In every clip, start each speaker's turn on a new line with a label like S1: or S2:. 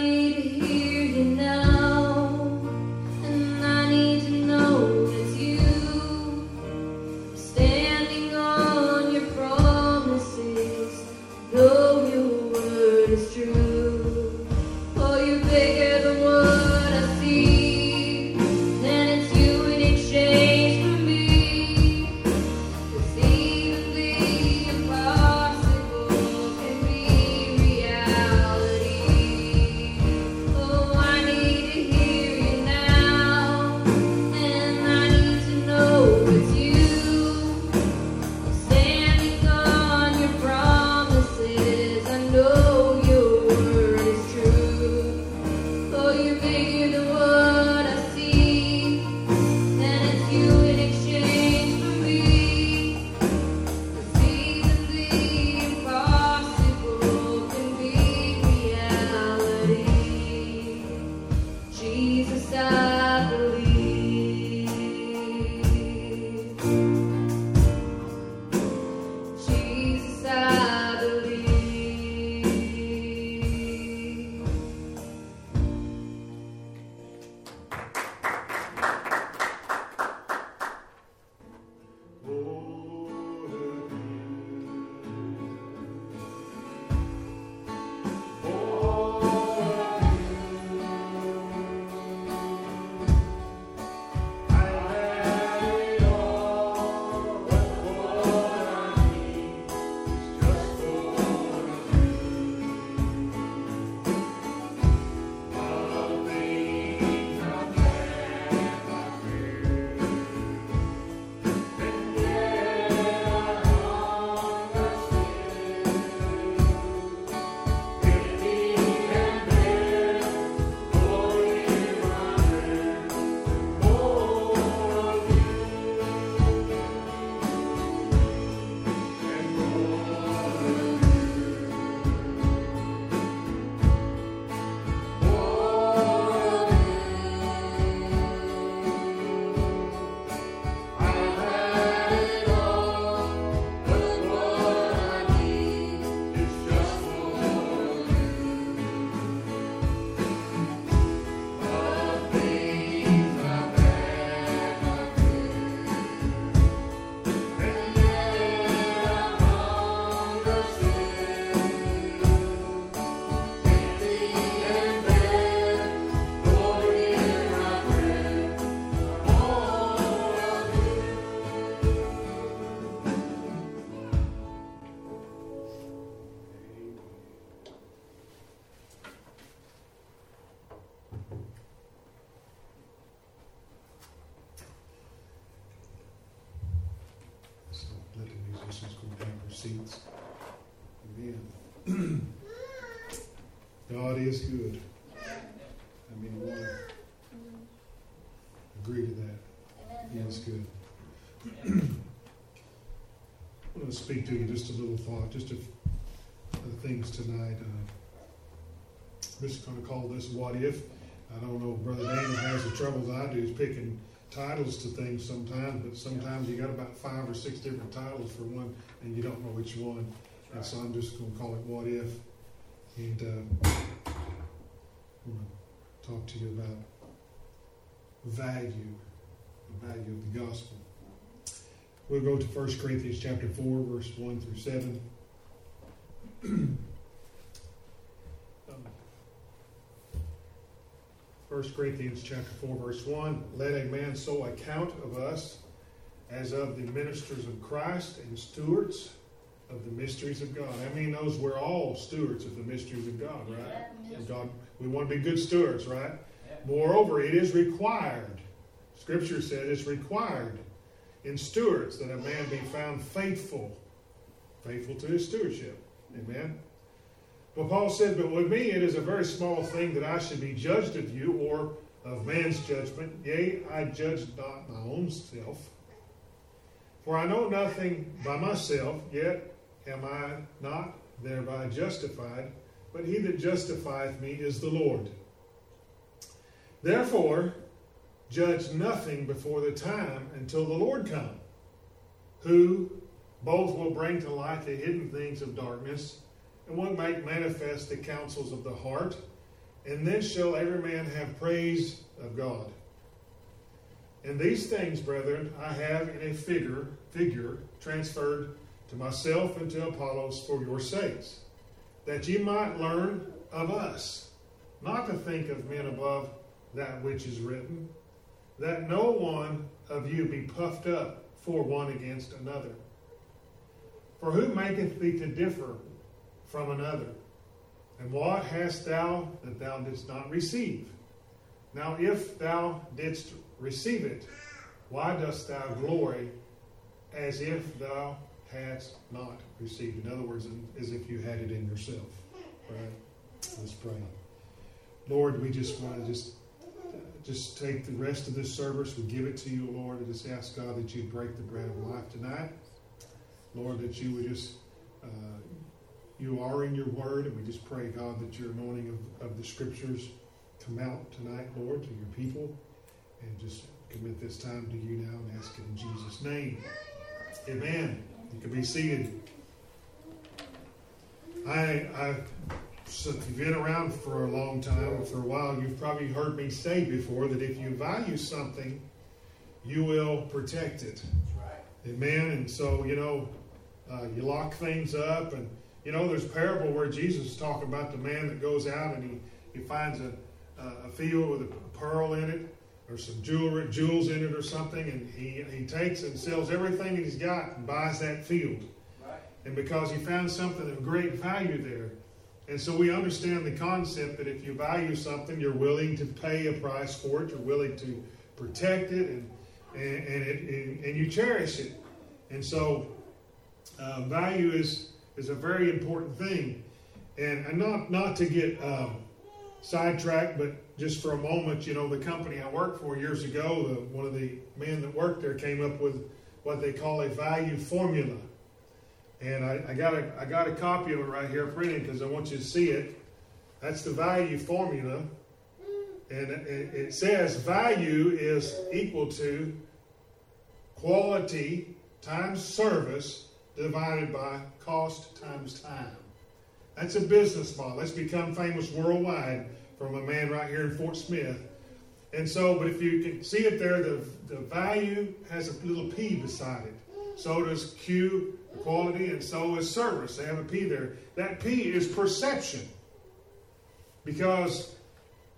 S1: seats. Amen. God is good. I mean, I want to agree to that. He is good. I'm going to speak to you just a little thought, just a things tonight. I'm just going to call this What If. I don't know, Brother Daniel has the troubles I do is picking titles to things sometimes, but sometimes you got about 5 or 6 different titles for one, and you don't know which one. And so I'm just going to call it What If. And I want to talk to you about the value of the gospel. We'll go to 1 Corinthians chapter 4, verse 1 through 7. 1 Corinthians chapter 4, verse 1, let a man so account of us as of the ministers of Christ and stewards of the mysteries of God. I mean, those we're all stewards of the mysteries of God, right? Yeah. God, we want to be good stewards, right? Yeah. Moreover, it is required. Scripture says it's required in stewards that a man be found faithful to his stewardship. Amen. Well, Paul said, but with me it is a very small thing that I should be judged of you or of man's judgment. Yea, I judge not my own self. For I know nothing by myself, yet am I not thereby justified, but he that justifieth me is the Lord. Therefore, judge nothing before the time until the Lord come, who both will bring to light the hidden things of darkness, and will make manifest the counsels of the heart. and then shall every man have praise of God. And these things, brethren, I have in a figure transferred to myself and to Apollos for your sakes, that ye might learn of us, not to think of men above that which is written, that no one of you be puffed up for one against another. For who maketh thee to differ from another? And what hast thou that thou didst not receive? Now if thou didst receive it, why dost thou glory as if thou hadst not received? In other words, as if you had it in yourself. Right? Let's pray. Lord, we just want to just take the rest of this service. We give it to you, Lord. I just ask, God, that you'd break the bread of life tonight. Lord, that you would just, you are in your word, and we just pray, God, that your anointing of the scriptures come out tonight, Lord, to your people. And just commit this time to you now and ask it in Jesus' name. Amen. You can be seated. So if you've been around for a long time, for a while, you've probably heard me say before that if you value something, you will protect it. Right. Amen. And so, you lock things up. And, there's a parable where Jesus is talking about the man that goes out and he finds a field with a pearl in it, or some jewels in it or something, and he takes and sells everything that he's got and buys that field. Right. And because he found something of great value there. And so we understand the concept that if you value something, you're willing to pay a price for it. You're willing to protect it, and you cherish it. And so value is a very important thing. And not to get sidetracked, but just for a moment, the company I worked for years ago, one of the men that worked there came up with what they call a value formula. And I got a copy of it right here printed because I want you to see it. That's the value formula. And it says value is equal to quality times service divided by cost times time. That's a business model. That's become famous worldwide from a man right here in Fort Smith. And so, but if you can see it there, the value has a little P beside it. So does Q, quality, and so is service. They have a P there. That P is perception. Because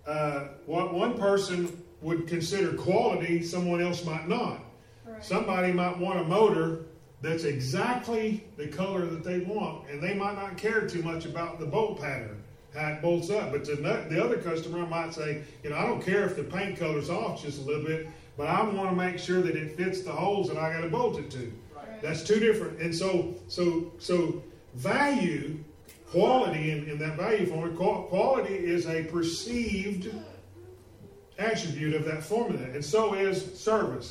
S1: what one person would consider quality, someone else might not. Right. Somebody might want a motor that's exactly the color that they want, and they might not care too much about the bolt pattern, how it bolts up. But the other customer might say, I don't care if the paint color's off just a little bit, but I want to make sure that it fits the holes that I got to bolt it to. Right. That's two different. And so value, quality in that value formula, quality is a perceived attribute of that formula, and so is service.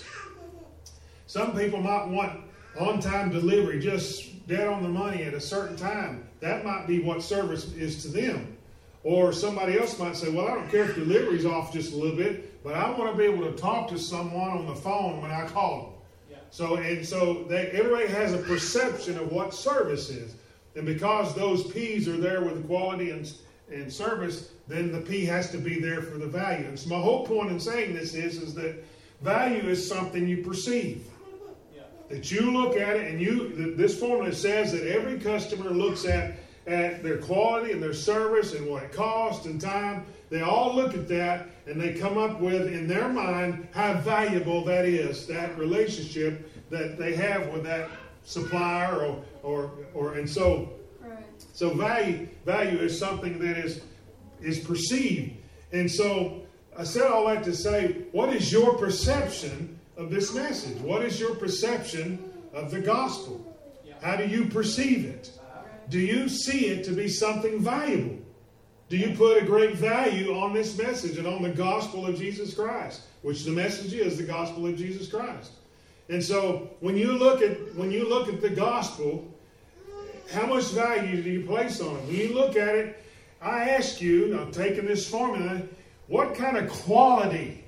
S1: Some people might want on-time delivery, just dead on the money at a certain time. That might be what service is to them. Or somebody else might say, well, I don't care if delivery's off just a little bit, but I want to be able to talk to someone on the phone when I call them. Yeah. So everybody has a perception of what service is. And because those P's are there with the quality and service, then the P has to be there for the value. And so my whole point in saying this is that value is something you perceive. That you look at it, and this formula says that every customer looks at their quality and their service and what it costs and time. They all look at that, and they come up with, in their mind, how valuable that is, that relationship that they have with that supplier and so. Right. So value is something that is perceived. And so I said all that to say, what is your perception of this message? What is your perception of the gospel? How do you perceive it? Do you see it to be something valuable? Do you put a great value on this message and on the gospel of Jesus Christ, which the message is the gospel of Jesus Christ? And so when you look at the gospel, how much value do you place on it? When you look at it, I ask you, I'm taking this formula, what kind of quality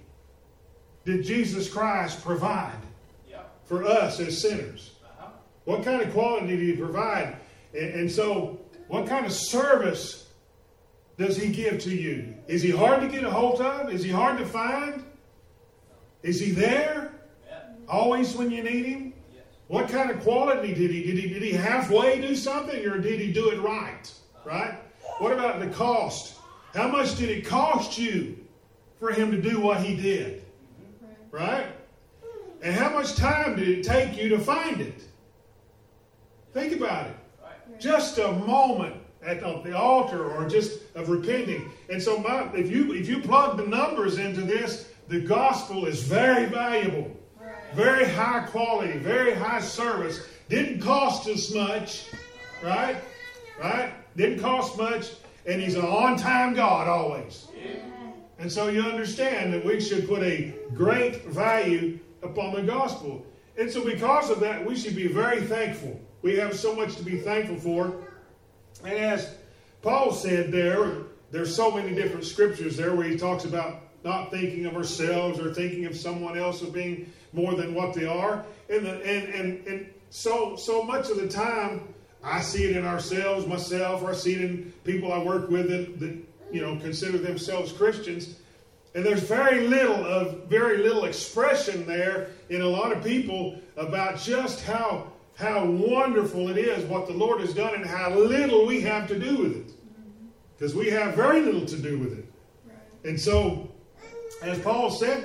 S1: did Jesus Christ provide for us as sinners? What kind of quality did he provide? And so what kind of service does He give to you? Is He hard to get a hold of? Is He hard to find? Is He there? Always when you need Him? What kind of quality did He halfway do something, or did He do it right? Right? What about the cost? How much did it cost you for Him to do what He did? Right? And how much time did it take you to find it? Think about it. Just a moment at the altar, or just of repenting. And so if you plug the numbers into this, the gospel is very valuable. Very high quality, very high service. Didn't cost us much. Right? Right? Didn't cost much. And He's an on-time God always. And so you understand that we should put a great value upon the gospel. And so because of that, we should be very thankful. We have so much to be thankful for. And as Paul said there's so many different scriptures there where he talks about not thinking of ourselves or thinking of someone else as being more than what they are. And so much of the time, I see it in myself, or I see it in people I work with that consider themselves Christians. And there's very little expression there in a lot of people about just how wonderful it is what the Lord has done and how little we have to do with it. Because we have very little to do with it. And so, as Paul said,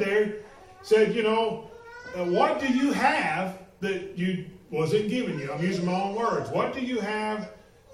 S1: what do you have that you wasn't given you? I'm using my own words. What do you have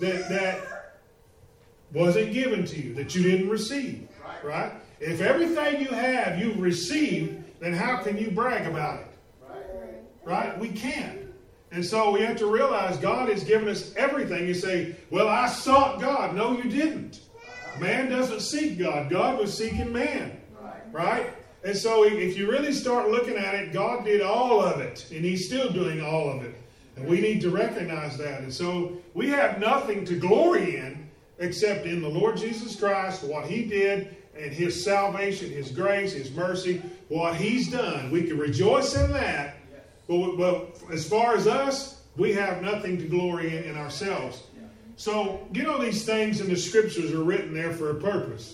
S1: that wasn't given to you, that you didn't receive? Right? If everything you have you received, then how can you brag about it? Right? We can't. And so we have to realize God has given us everything. You say, well, I sought God. No, you didn't. Man doesn't seek God. God was seeking man. Right? And so if you really start looking at it, God did all of it. And He's still doing all of it. And we need to recognize that. And so we have nothing to glory in except in the Lord Jesus Christ, what He did, and His salvation, His grace, His mercy, what He's done. We can rejoice in that. But as far as us, we have nothing to glory in ourselves. So, these things in the Scriptures are written there for a purpose.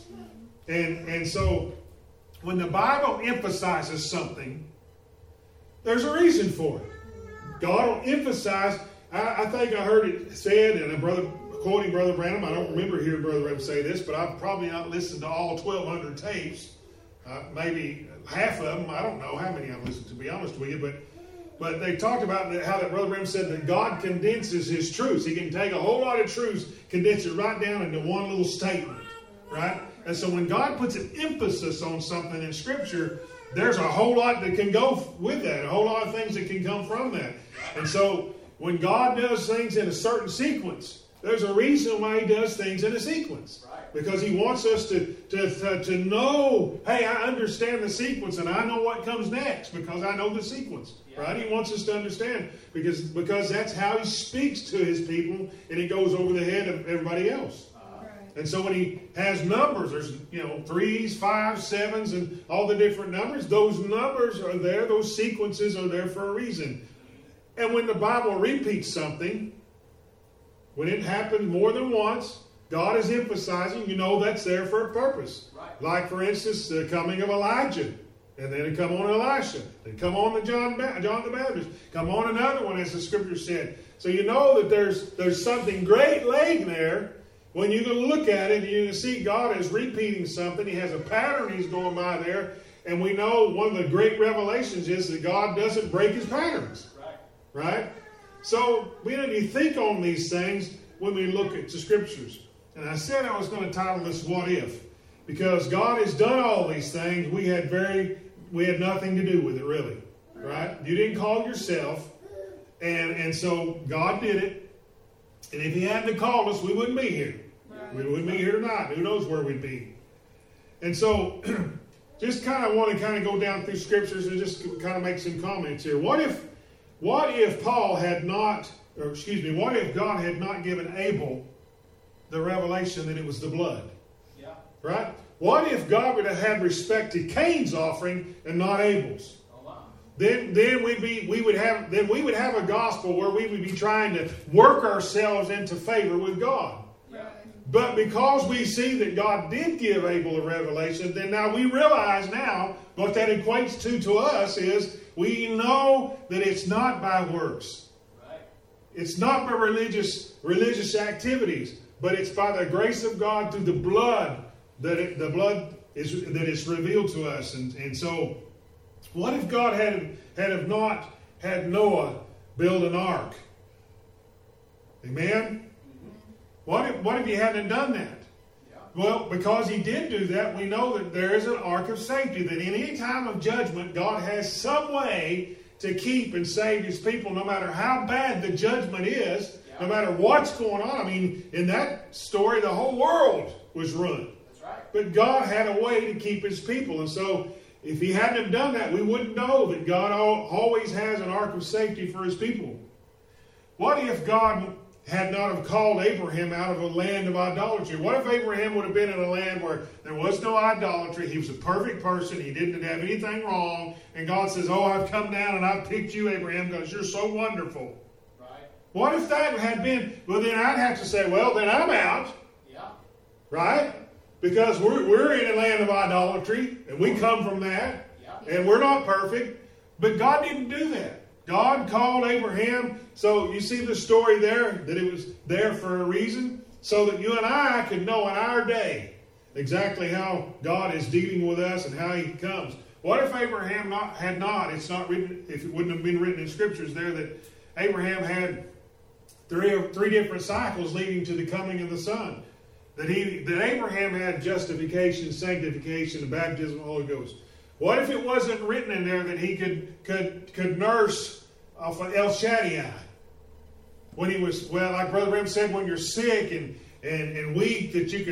S1: And so, when the Bible emphasizes something, there's a reason for it. God will emphasize. I think I heard it said, and quoting Brother Branham, I don't remember hearing Brother Branham say this, but I've probably not listened to all 1,200 tapes. Maybe half of them. I don't know how many I've listened to be honest with you, but they talked about how that Brother Branham said that God condenses His truths. He can take a whole lot of truths, condense it right down into one little statement, right? And so when God puts an emphasis on something in Scripture, there's a whole lot that can go with that, a whole lot of things that can come from that. And so when God does things in a certain sequence, there's a reason why He does things in a sequence. Because He wants us to know, hey, I understand the sequence and I know what comes next because I know the sequence. Right? He wants us to understand because that's how He speaks to His people, and it goes over the head of everybody else. And so when He has numbers, there's 3s, 5s, 7s, and all the different numbers. Those numbers are there. Those sequences are there for a reason. And when the Bible repeats something, when it happens more than once, God is emphasizing, that's there for a purpose. Like, for instance, the coming of Elijah. And then it come on Elisha. Then come on to John the Baptist. Come on another one, as the Scripture said. So you know that there's something great laying there. When you're going to look at it, you're going to see God is repeating something. He has a pattern He's going by there. And we know one of the great revelations is that God doesn't break His patterns. Right? So we need to think on these things when we look at the Scriptures. And I said I was going to title this What If? Because God has done all these things. We had nothing to do with it, really. Right? You didn't call yourself. And so God did it. And if He hadn't called us, we wouldn't be here. We wouldn't be here tonight. Who knows where we'd be. And so just kind of want to go down through Scriptures and just kind of make some comments here. What if God had not given Abel the revelation that it was the blood? Right? What if God would have had respect to Cain's offering and not Abel's? Then we would have a gospel where we would be trying to work ourselves into favor with God. But because we see that God did give Abel a revelation, then now we realize now what that equates to us is we know that it's not by works. Right. It's not by religious activities, but it's by the grace of God through the blood that is revealed to us. And so, what if God had not had Noah build an ark? Amen? What if he hadn't done that? Yeah. Well, because he did do that, we know that there is an ark of safety, that in any time of judgment, God has some way to keep and save his people, no matter how bad the judgment is, no matter what's going on. I mean, in that story, the whole world was ruined. That's right. But God had a way to keep his people. And so, if he hadn't have done that, we wouldn't know that God always has an ark of safety for his people. What if God had not have called Abraham out of a land of idolatry? What if Abraham would have been in a land where there was no idolatry? He was a perfect person. He didn't have anything wrong. And God says, oh, I've come down and I've picked you, Abraham, because you're so wonderful. Right. What if that had been, well, then I'd have to say, well, then I'm out. Yeah. Right? Because we're in a land of idolatry, and we come from that, and we're not perfect. But God didn't do that. God called Abraham. So you see the story there, that it was there for a reason, so that you and I could know in our day exactly how God is dealing with us and how he comes. What if Abraham had not, it's not written, if it wouldn't have been written in scriptures there, that Abraham had three different cycles leading to the coming of the Son. That Abraham had justification, sanctification, the baptism of the Holy Ghost. What if it wasn't written in there that he could nurse off of El Shaddai? When he was, well, like Brother Brim said, when you're sick and weak, that you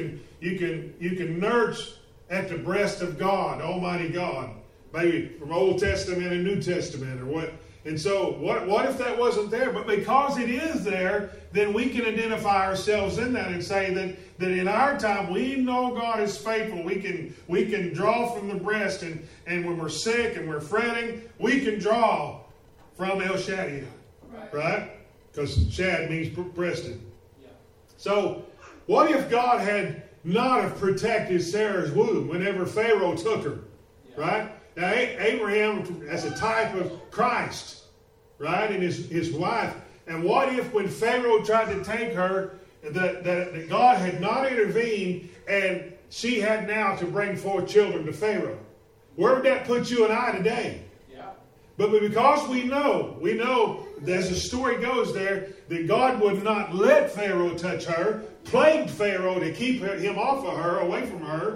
S1: can nurse at the breast of God, Almighty God. Maybe from Old Testament and New Testament or what. And so, what if that wasn't there? But because it is there, then we can identify ourselves in that and say that in our time, we know God is faithful. We can draw from the breast, and when we're sick and we're fretting, we can draw from El Shaddai. Right? Because Shad means breasted. Yeah. So, what if God had not have protected Sarah's womb whenever Pharaoh took her? Yeah. Right? Now, Abraham as a type of Christ, right, and his wife. And what if when Pharaoh tried to take her, that God had not intervened and she had now to bring forth children to Pharaoh? Where would that put you and I today? Yeah. But because we know, as the story goes there, that God would not let Pharaoh touch her, plagued Pharaoh to keep him off of her, away from her,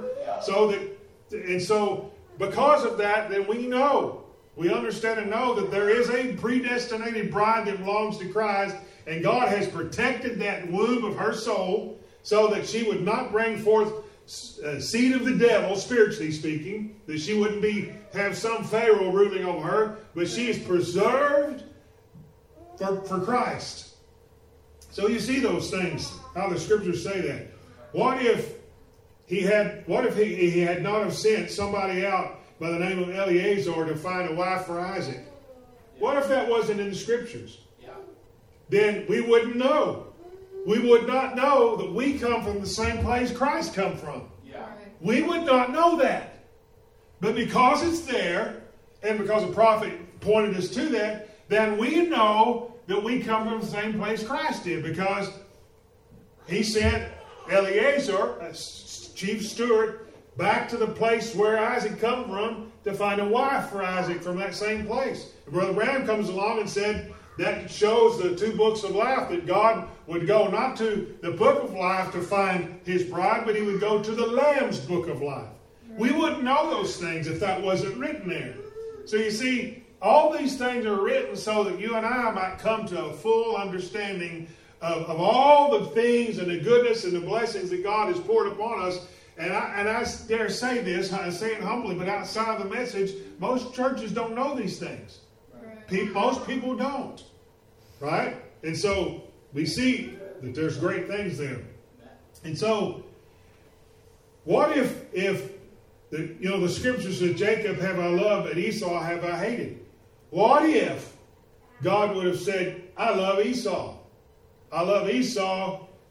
S1: yeah. Because of that, then we understand and know that there is a predestinated bride that belongs to Christ, and God has protected that womb of her soul so that she would not bring forth seed of the devil, spiritually speaking, that she wouldn't have some Pharaoh ruling over her, but she is preserved for Christ. So you see those things, how the scriptures say that. What if he had not have sent somebody out by the name of Eliezer to find a wife for Isaac? Yeah. What if that wasn't in the scriptures? Yeah. Then we wouldn't know. We would not know that we come from the same place Christ come from. Yeah. We would not know that. But because it's there, and because the prophet pointed us to that, then we know that we come from the same place Christ did, because he sent Eliezer, chief steward, back to the place where Isaac come from to find a wife for Isaac from that same place. And Brother Branham comes along and said that shows the two books of life, that God would go not to the book of life to find his bride, but he would go to the Lamb's book of life. We wouldn't know those things if that wasn't written there. So you see, all these things are written so that you and I might come to a full understanding of all the things and the goodness and the blessings that God has poured upon us. And I dare say this, I say it humbly, but outside of the message, most churches don't know these things. Right. Most people don't. Right? And so we see that there's great things there. And so, what if the scriptures said, Jacob have I loved and Esau have I hated? What if God would have said, I love Esau. I love Esau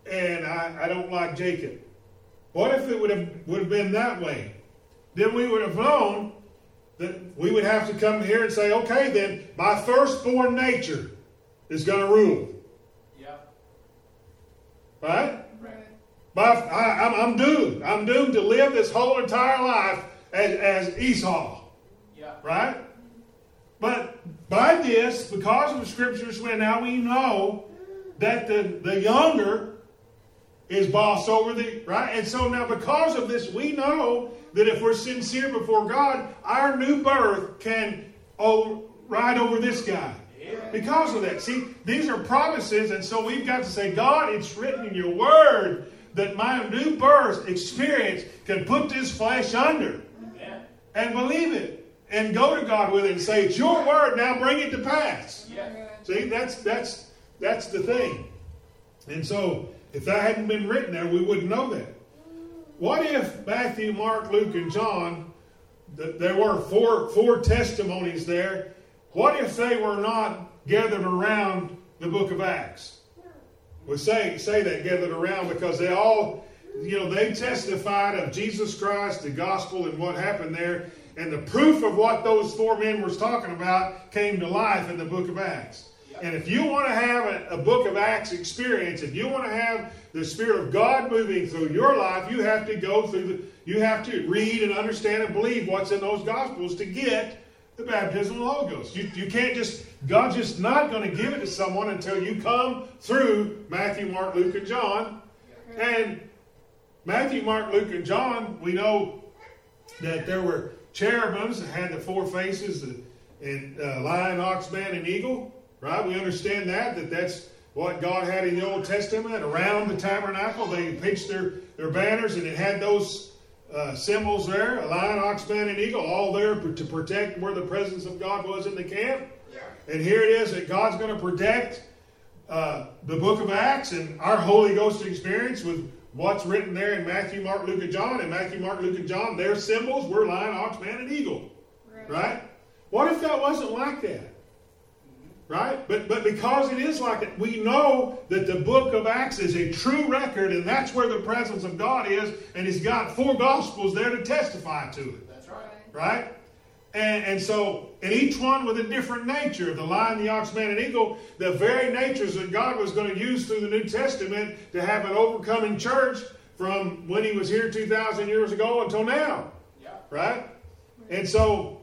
S1: and I don't like Jacob. What if it would have been that way? Then we would have known that we would have to come here and say, okay, then my firstborn nature is going to rule.
S2: Yeah.
S1: Right?
S2: Right.
S1: I'm doomed. I'm doomed to live this whole entire life as Esau.
S2: Yeah.
S1: Right? But by this, because of the scriptures, now we know that the younger is boss over the, right? And so now because of this, we know that if we're sincere before God, our new birth can ride over this guy. Because of that. See, these are promises, and so we've got to say, God, it's written in your word that my new birth experience can put this flesh under.
S2: Yeah.
S1: And believe it. And go to God with it and say, it's your word, now bring it to pass.
S2: Yeah.
S1: See, that's the thing. And so, if that hadn't been written there, we wouldn't know that. What if Matthew, Mark, Luke, and John, there were four testimonies there, what if they were not gathered around the book of Acts? We say that, gathered around, because they all, they testified of Jesus Christ, the gospel, and what happened there. And the proof of what those four men were talking about came to life in the book of Acts. And if you want to have a book of Acts experience, if you want to have the Spirit of God moving through your life, you have to go through you have to read and understand and believe what's in those Gospels to get the baptism of the Holy Ghost. You can't God's just not going to give it to someone until you come through Matthew, Mark, Luke, and John. And Matthew, Mark, Luke, and John, we know that there were cherubims that had the four faces, and lion, ox, man, and eagle. Right? We understand that's what God had in the Old Testament. Around the tabernacle, they pitched their banners, and it had those symbols there, a lion, ox, man, and eagle, all there to protect where the presence of God was in the camp. Yeah. And here it is that God's going to protect the book of Acts and our Holy Ghost experience with what's written there in Matthew, Mark, Luke, and John. And Matthew, Mark, Luke, and John, their symbols were lion, ox, man, and eagle. Right? What if that wasn't like that? Right? But because it is like it, we know that the book of Acts is a true record, and that's where the presence of God is, and He's got four Gospels there to testify to it.
S2: That's right.
S1: Right? And so, and each one with a different nature. The lion, the ox, man, and eagle, the very natures that God was going to use through the New Testament to have an overcoming church from when He was here 2,000 years ago until now.
S2: Yeah.
S1: Right? And so,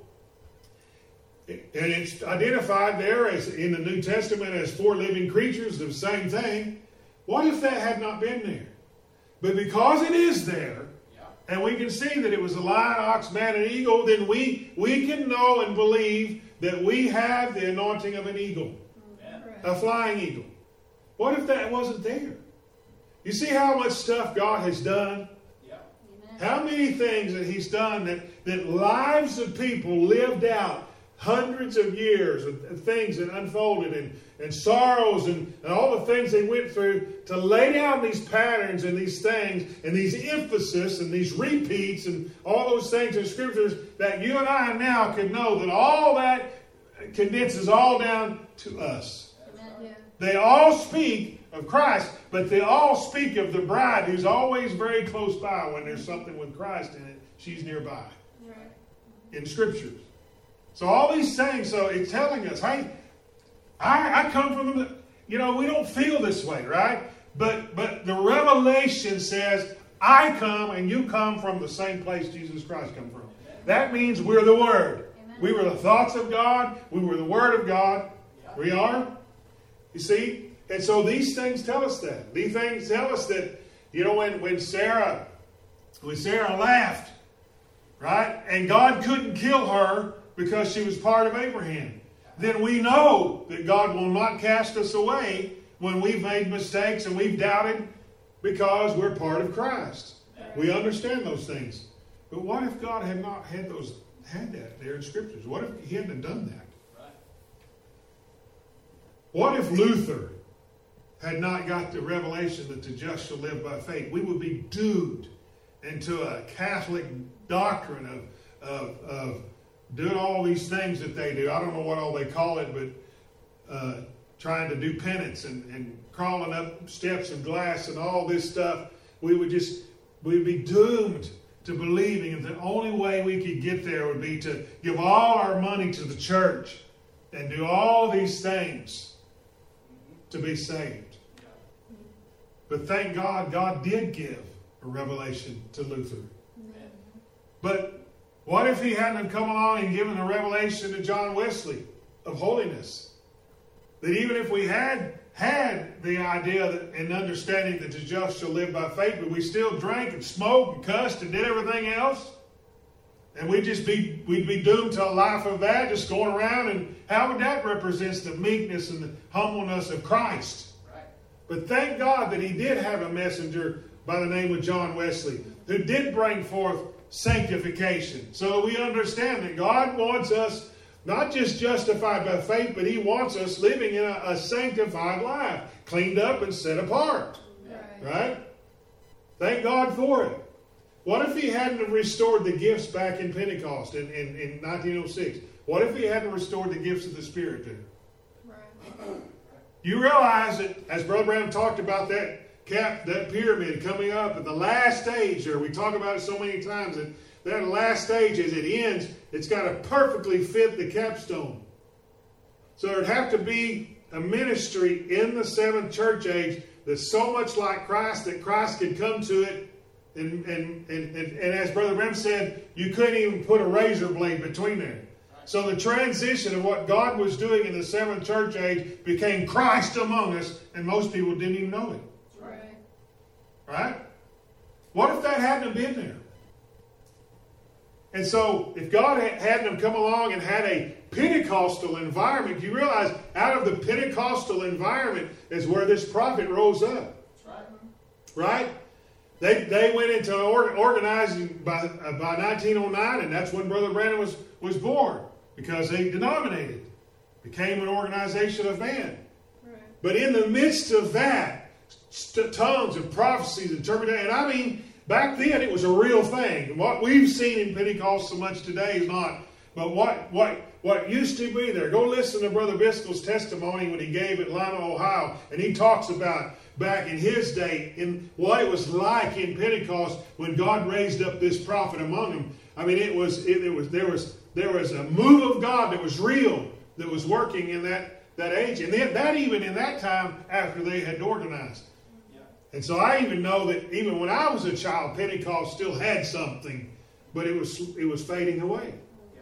S1: and it's identified there as in the New Testament as four living creatures, the same thing. What if that had not been there? But because it is there, and we can see that it was a lion, ox, man, and eagle, then we can know and believe that we have the anointing of an eagle, a flying eagle. What if that wasn't there? You see how much stuff God has done?
S2: Yeah.
S1: How many things that He's done that lives of people lived out hundreds of years of things that unfolded and sorrows and all the things they went through to lay down these patterns and these things and these emphasis and these repeats and all those things in Scriptures that you and I now can know that all that condenses all down to us.
S3: Amen.
S1: They all speak of Christ, but they all speak of the bride who's always very close by when there's something with Christ in it. She's nearby.
S3: Right.
S1: In Scriptures. So all these things, so it's telling us, hey, I come from the, we don't feel this way, right? But the revelation says, I come and you come from the same place Jesus Christ come from. That means we're the Word.
S3: Amen.
S1: We were the thoughts of God. We were the Word of God. We are. You see? And so these things tell us that. These things tell us that, when Sarah laughed, right? And God couldn't kill her because she was part of Abraham. Then we know that God will not cast us away when we've made mistakes and we've doubted because we're part of Christ. We understand those things. But what if God had not had that there in Scriptures? What if He hadn't done that? What if Luther had not got the revelation that the just shall live by faith? We would be doomed into a Catholic doctrine of doing all these things that they do. I don't know what all they call it, but trying to do penance and crawling up steps of glass and all this stuff, we'd be doomed to believing that the only way we could get there would be to give all our money to the church and do all these things to be saved. But thank God, God did give a revelation to Luther. But what if he hadn't come along and given a revelation to John Wesley of holiness? That even if we had the idea that, and understanding that the just shall live by faith, but we still drank and smoked and cussed and did everything else, and we'd be doomed to a life of that, just going around, and how would that represent the meekness and the humbleness of Christ? Right. But thank God that he did have a messenger by the name of John Wesley who did bring forth sanctification, so that we understand that God wants us not just justified by faith, but he wants us living in a sanctified life, cleaned up and set apart. Right? Thank God for it. What if he hadn't restored the gifts back in Pentecost in 1906? What if he hadn't restored the gifts of the Spirit there? Right. You realize that, as Brother Branham talked about that pyramid coming up at the last stage there, we talk about it so many times, that last stage, as it ends, it's got to perfectly fit the capstone. So there'd have to be a ministry in the seventh church age that's so much like Christ that Christ could come to it. And as Brother Branham said, you couldn't even put a razor blade between there. So the transition of what God was doing in the seventh church age became Christ among us, and most people didn't even know it. Right? What if that hadn't been there? And so, if God hadn't come along and had a Pentecostal environment, you realize out of the Pentecostal environment is where this prophet rose up. That's right. They went into organizing by 1909, and that's when Brother Branham was born, because they denominated, became an organization of man. Right. But in the midst of that, tongues and prophecies, interpretation, and I mean, back then, it was a real thing. What we've seen in Pentecost so much today is not. But what used to be there. Go listen to Brother Biscoe's testimony when he gave at Lima, Ohio. And he talks about back in his day, in what it was like in Pentecost when God raised up this prophet among them. I mean, there was a move of God that was real, that was working in that age. And that even in that time after they had organized. And so I even know that even when I was a child, Pentecost still had something, but it was fading away.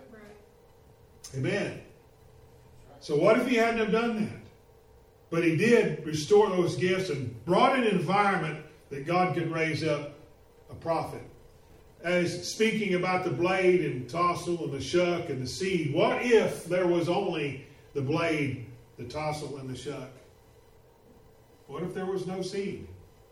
S1: Amen. So what if he hadn't have done that? But he did restore those gifts and brought an environment that God could raise up a prophet. As speaking about the blade and tassel and the shuck and the seed, what if there was only the blade, the tassel, and the shuck? What if there was no seed?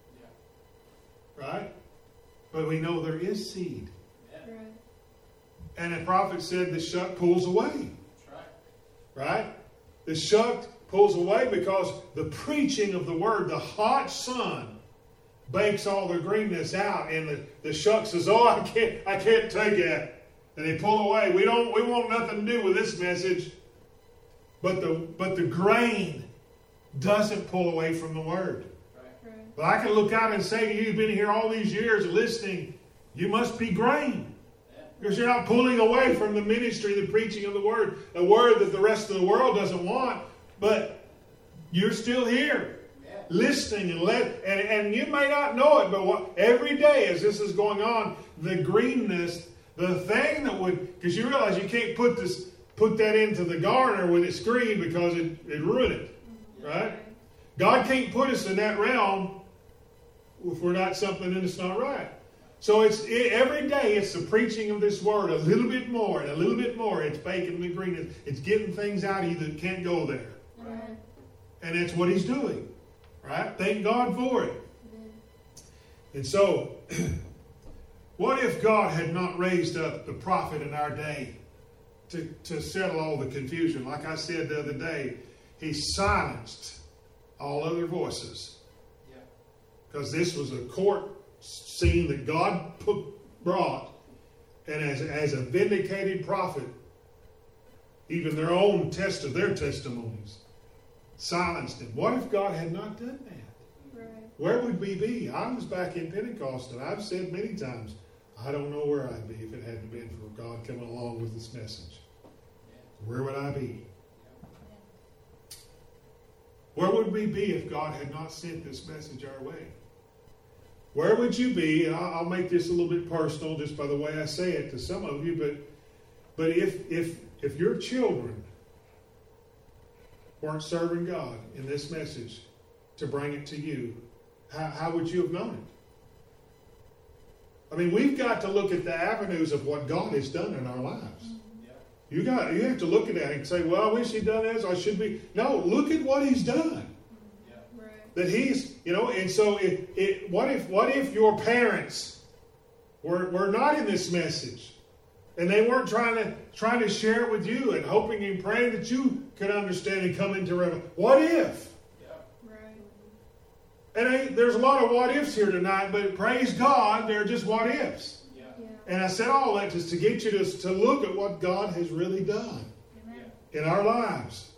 S1: Right? But we know there is seed. Yeah. And the prophet said the shuck pulls away. That's right. The shuck pulls away because the preaching of the word, the hot sun, bakes all the greenness out. And the shuck says, oh, I can't take it. And they pull away. We want nothing to do with this message. But the grain doesn't pull away from the word. But I can look out and say to you, you've been here all these years listening, you must be grain. Because you're not pulling away from the ministry, the preaching of the word, a word that the rest of the world doesn't want, but you're still here, listening and you may not know it, but every day as this is going on, the greenness, the thing that would, because you realize you can't put that into the garner when it's green because it ruined it, right? God can't put us in that realm if we're not something that's not right. So every day it's the preaching of this word a little bit more and a little bit more. It's baking the green. It's getting things out of you that can't go there. Right. And that's what he's doing. Right? Thank God for it. And so, what if God had not raised up the prophet in our day to settle all the confusion? Like I said the other day, he silenced all other voices. Because this was a court scene that God brought. And as a vindicated prophet, even their own their testimonies silenced him. What if God had not done that?
S3: Right.
S1: Where would we be? I was back in Pentecost, and I've said many times, I don't know where I'd be if it hadn't been for God coming along with this message. Where would I be? Where would we be if God had not sent this message our way? Where would you be? And I'll make this a little bit personal just by the way I say it to some of you, but if your children weren't serving God in this message to bring it to you, how would you have known it? I mean, we've got to look at the avenues of what God has done in our lives. You have to look at that and say, well, I wish he'd done this, I should be. No, look at what he's done.
S3: Yeah. Right.
S1: That he's, and so what if your parents were not in this message and they weren't trying to share it with you and hoping and praying that you could understand and come into revelation? What if?
S3: Yeah.
S1: Right. And there's a lot of what ifs here tonight, but praise God, they're just what ifs. And I said all that just to get you to look at what God has really done in our lives.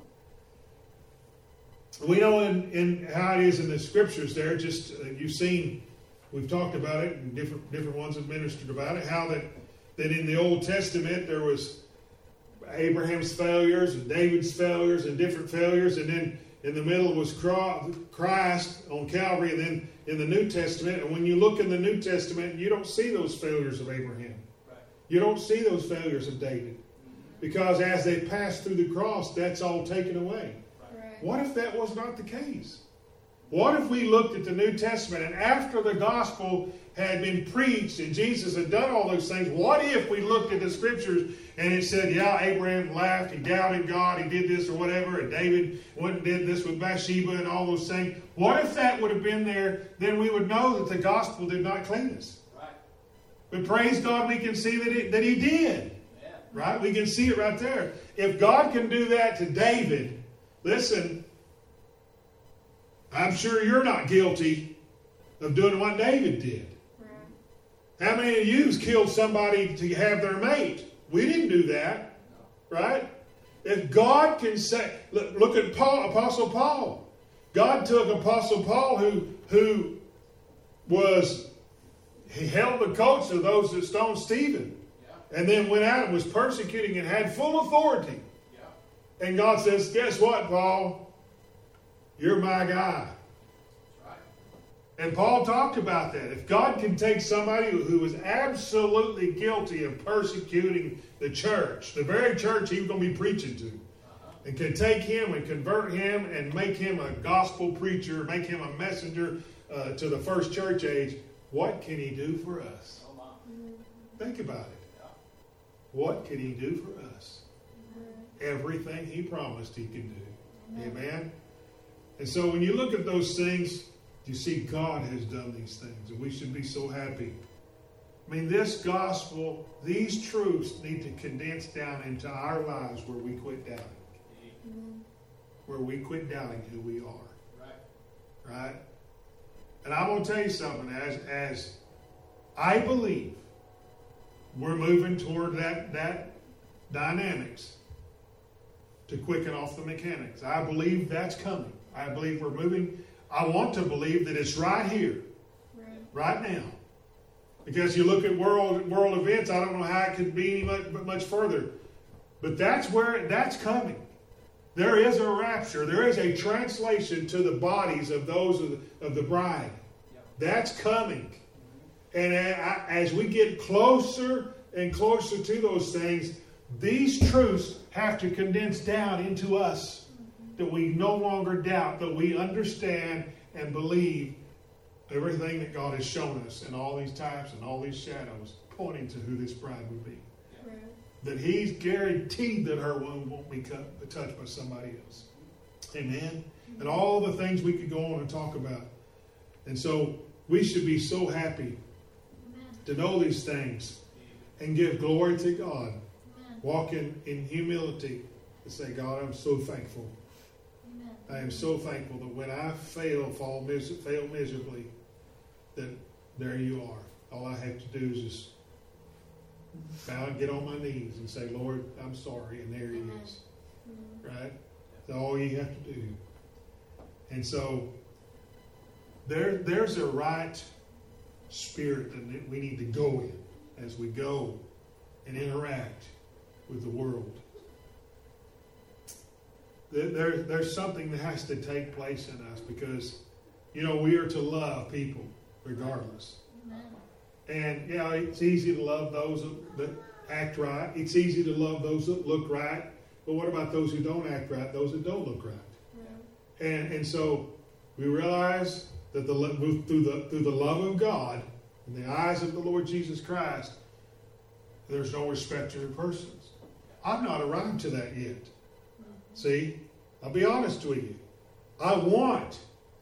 S1: We know in how it is in the scriptures there, just you've seen, we've talked about it, and different ones have ministered about it, how that in the Old Testament there was Abraham's failures and David's failures and different failures, and then in the middle was Christ on Calvary, and then in the New Testament. And when you look in the New Testament, you don't see those failures of Abraham. Right. You don't see those failures of David. Because as they pass through the cross, that's all taken away.
S3: Right.
S1: What if that was not the case? What if we looked at the New Testament and after the gospel had been preached and Jesus had done all those things, what if we looked at the scriptures and it said, yeah, Abraham laughed, he doubted God, he did this or whatever, and David went and did this with Bathsheba and all those things. What if that would have been there? Then we would know that the gospel did not clean us. Right. But praise God, we can see that he did. Yeah. Right? We can see it right there. If God can do that to David, listen, I'm sure you're not guilty of doing what David did. Right. How many of you killed somebody to have their mate? We didn't do that. No. Right? If God can say, look at Apostle Paul. God took Apostle Paul who he held the coats of those that stoned Stephen. Yeah. And then went out and was persecuting and had full authority. Yeah. And God says, guess what, Paul? You're my guy. Right. And Paul talked about that. If God can take somebody who was absolutely guilty of persecuting the church, the very church he was going to be preaching to, and can take him and convert him and make him a gospel preacher, make him a messenger to the first church age, what can he do for us? Think about it. What can he do for us? Everything he promised he can do. Amen? And so when you look at those things, you see God has done these things. And we should be so happy. I mean, this gospel, these truths need to condense down into our lives where we quit doubting. Mm-hmm. Where we quit doubting who we are. Right? And I'm going to tell you something. As I believe we're moving toward that dynamics to quicken off the mechanics. I believe that's coming. I believe we're moving. I want to believe that it's right here, right now. Because you look at world events, I don't know how it could be much further. But that's coming. There is a rapture. There is a translation to the bodies of those of the bride. That's coming. And as we get closer and closer to those things, these truths have to condense down into us. That we no longer doubt, that we understand and believe everything that God has shown us in all these types and all these shadows pointing to who this bride would be. Right. That he's guaranteed that her womb won't be touched by somebody else. Amen? And all the things we could go on and talk about. And so we should be so happy to know these things and give glory to God. Walking in humility and say, God, I'm so thankful. I am so thankful that when I fail miserably, that there you are. All I have to do is just bow and get on my knees and say, Lord, I'm sorry, and there he is. Right? That's all you have to do. And so there's a right spirit that we need to go in as we go and interact with the world. There's something that has to take place in us because, we are to love people regardless. And, it's easy to love those that act right. It's easy to love those that look right. But what about those who don't act right, those that don't look right? Yeah. And so we realize that through the love of God, in the eyes of the Lord Jesus Christ, there's no respecter of persons. I've not arrived to that yet. See, I'll be honest with you. I want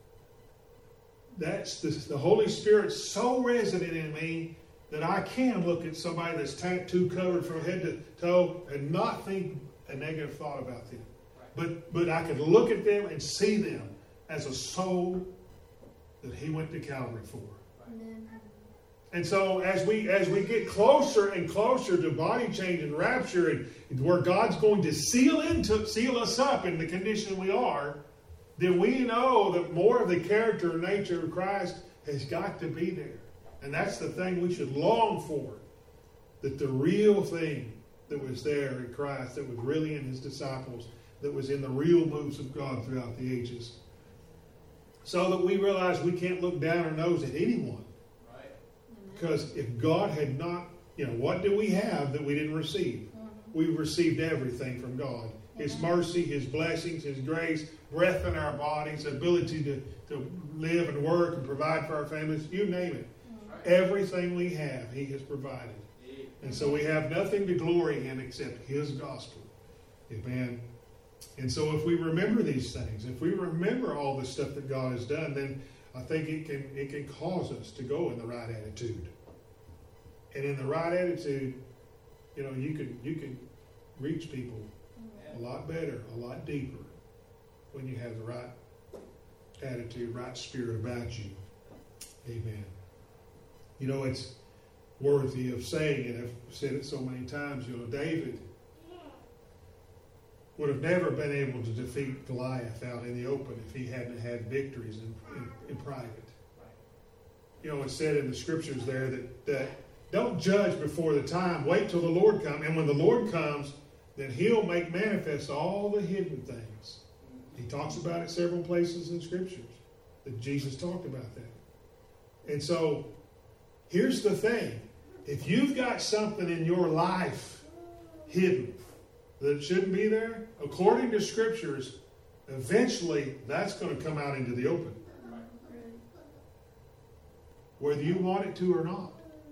S1: the Holy Spirit so resident in me that I can look at somebody that's tattoo covered from head to toe and not think a negative thought about them. But I can look at them and see them as a soul that He went to Calvary for. And so as we get closer and closer to body change and rapture and where God's going to seal us up in the condition we are, then we know that more of the character and nature of Christ has got to be there. And that's the thing we should long for. That the real thing that was there in Christ, that was really in His disciples, that was in the real moves of God throughout the ages. So that we realize we can't look down our nose at anyone. Right. Because if God had not, what do we have that we didn't receive? We've received everything from God. His mercy, His blessings, His grace, breath in our bodies, ability to live and work and provide for our families, you name it. Right. Everything we have, He has provided. And so we have nothing to glory in except His gospel. Amen. And so if we remember these things, if we remember all the stuff that God has done, then I think it can cause us to go in the right attitude. And in the right attitude, you can reach people a lot better, a lot deeper when you have the right attitude, right spirit about you. Amen. It's worthy of saying it. I've said it so many times. David would have never been able to defeat Goliath out in the open if he hadn't had victories in private. It's said in the scriptures there that don't judge before the time. Wait till the Lord comes. And when the Lord comes, then He'll make manifest all the hidden things. He talks about it several places in scriptures that Jesus talked about that. And so here's the thing. If you've got something in your life hidden that shouldn't be there, according to scriptures, eventually that's going to come out into the open. Whether you want it to or not.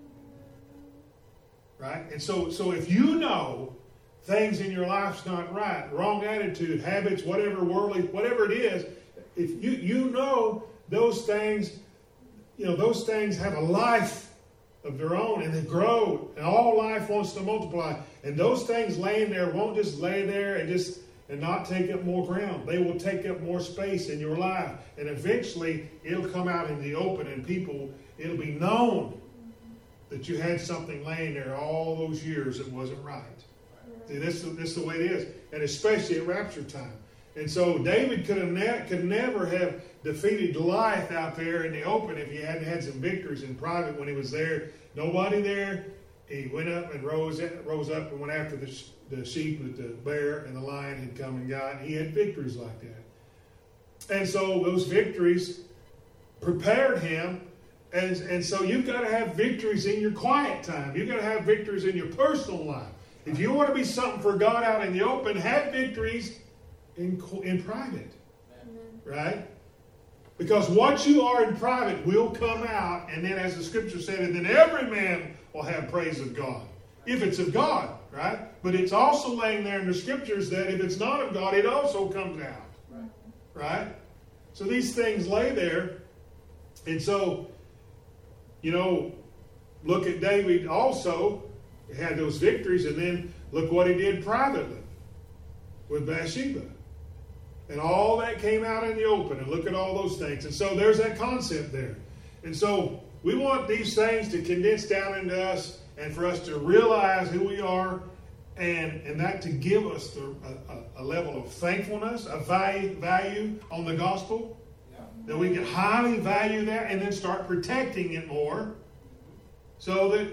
S1: Right? And so if you know things in your life's not right, wrong attitude, habits, whatever worldly, whatever it is, if you know those things, those things have a life of their own and they grow, and all life wants to multiply. And those things laying there won't just lay there and not take up more ground. They will take up more space in your life. And eventually it'll come out in the open and it'll be known that you had something laying there all those years that wasn't right. See, this is the way it is. And especially at rapture time. And so David could never have defeated Goliath out there in the open if he hadn't had some victories in private when he was there. Nobody there. He went up and rose up and went after the sheep that the bear and the lion had come and got. He had victories like that. And so those victories prepared him. And so you've got to have victories in your quiet time. You've got to have victories in your personal life. If you want to be something for God out in the open, have victories in private. Right? Because what you are in private will come out, and then as the scripture said, and then every man will have praise of God. If it's of God, right? But it's also laying there in the scriptures that if it's not of God, it also comes out. Right? So these things lay there. And so, look at David also. He had those victories, and then look what he did privately with Bathsheba. And all that came out in the open, and look at all those things. And so there's that concept there. And so we want these things to condense down into us and for us to realize who we are And that to give us a level of thankfulness, a value on the gospel, that we can highly value that and then start protecting it more so that,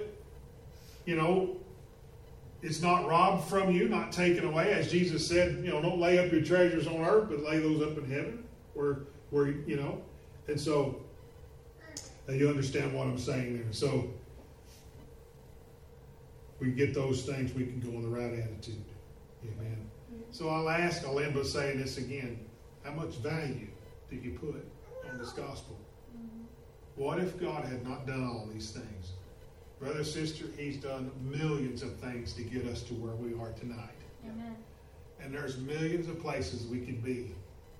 S1: it's not robbed from you, not taken away. As Jesus said, don't lay up your treasures on earth, but lay those up in heaven where and so you understand what I'm saying there. So we get those things, we can go in the right attitude. Amen. So I'll end by saying this again. How much value do you put on this gospel? What if God had not done all these things? Brother, sister, He's done millions of things to get us to where we are tonight.
S3: Amen.
S1: And there's millions of places we could be.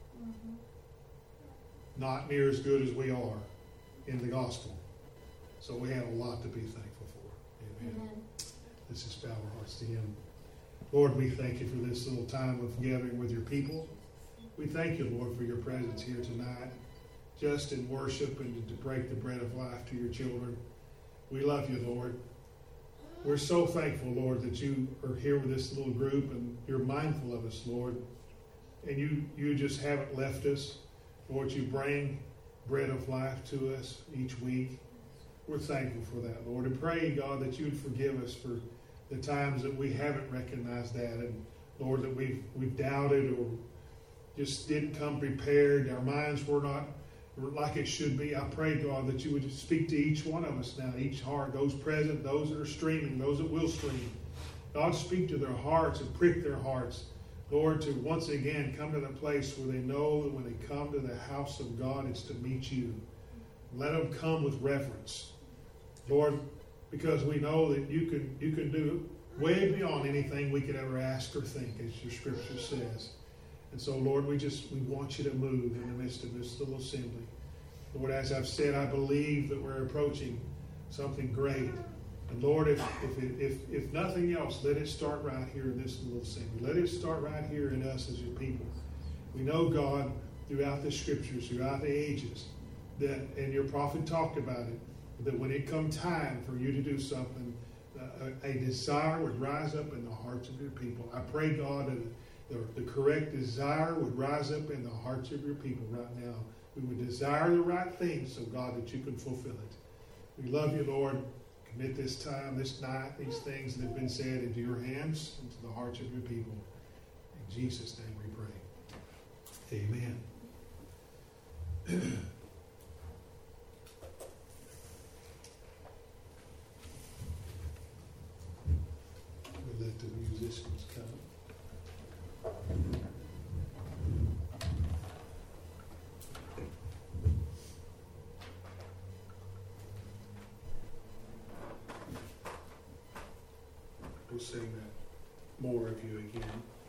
S1: Not near as good as we are in the gospel. So we have a lot to be thankful for. Amen. Let's just bow our hearts to Him. Lord, we thank You for this little time of gathering with Your people. We thank You, Lord, for Your presence here tonight, just in worship and to break the bread of life to Your children. We love You, Lord. We're so thankful, Lord, that You are here with this little group and You're mindful of us, Lord. And you just haven't left us. Lord, You bring bread of life to us each week. We're thankful for that, Lord. And pray, God, that You'd forgive us for the times that we haven't recognized that. And, Lord, that we've doubted or just didn't come prepared. Our minds were not like it should be. I pray, God, that You would speak to each one of us now, each heart, those present, those that are streaming, those that will stream. God, speak to their hearts and prick their hearts. Lord, to once again come to the place where they know that when they come to the house of God, it's to meet You. Let them come with reverence. Lord, because we know that you can do way beyond anything we could ever ask or think, as Your scripture says. And so, Lord, we want You to move in the midst of this little assembly. Lord, as I've said, I believe that we're approaching something great. And Lord, if nothing else, let it start right here in this little assembly. Let it start right here in us as Your people. We know, God, throughout the scriptures, throughout the ages, that, and Your prophet talked about it, that when it come time for You to do something, a desire would rise up in the hearts of Your people. I pray, God, that the correct desire would rise up in the hearts of Your people right now. We would desire the right things, so God, that You can fulfill it. We love You, Lord. Commit this time, this night, these things that have been said into Your hands, into the hearts of Your people. In Jesus' name we pray. Amen. We'll let the musicians come. We'll sing that more of You again.